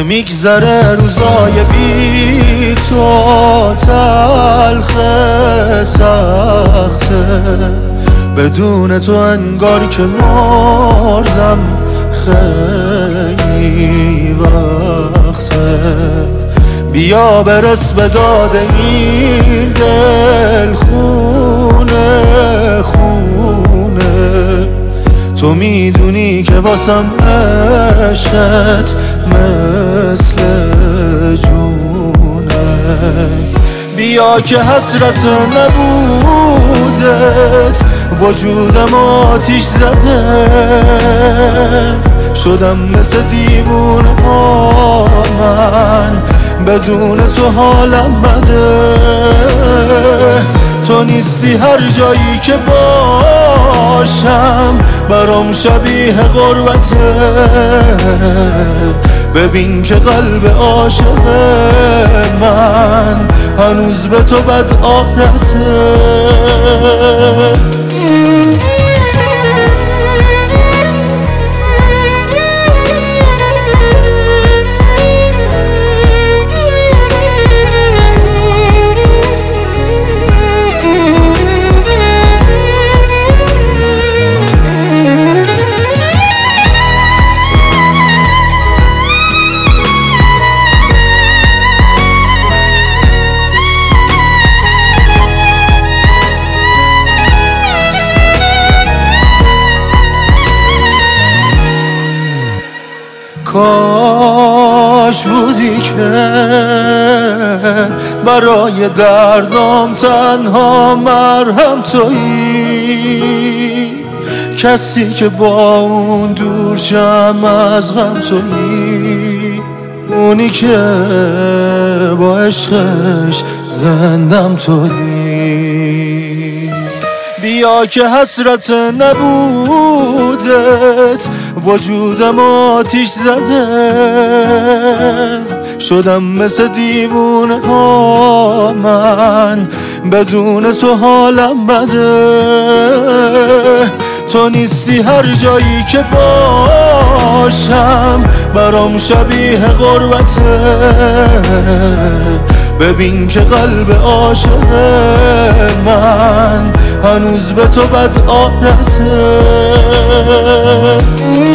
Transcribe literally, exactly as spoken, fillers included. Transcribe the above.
نمیگذره روزای بی تو، تلخه سخته بدون تو، انگار که مردم خیلی وقته. بیا برس به داد این دل، خونه خونه تو میدونی که واسم عشقت مثل جونه. بیا که حسرت نبودت وجودم آتیش زده، شدم مثل دیوونه ها من، بدون تو حالم بده. تو نیستی هر جایی که باشم برام شبیه غربته. ببین که قلب عاشق من هنوز به تو بد عادته. کاش بودی که برای دردام تنها مرهم تویی، کسی که با اون دور شم از غم تویی، اونی که با عشقش زندم تویی. بیا که حسرت نبودت وجودم آتیش زده، شدم مثل دیوونه ها من، بدون تو حالم بده. تو نیستی هر جایی که باشم برام شبیه غربته. ببین که قلب عاشق من هنوز به تو بد عادته.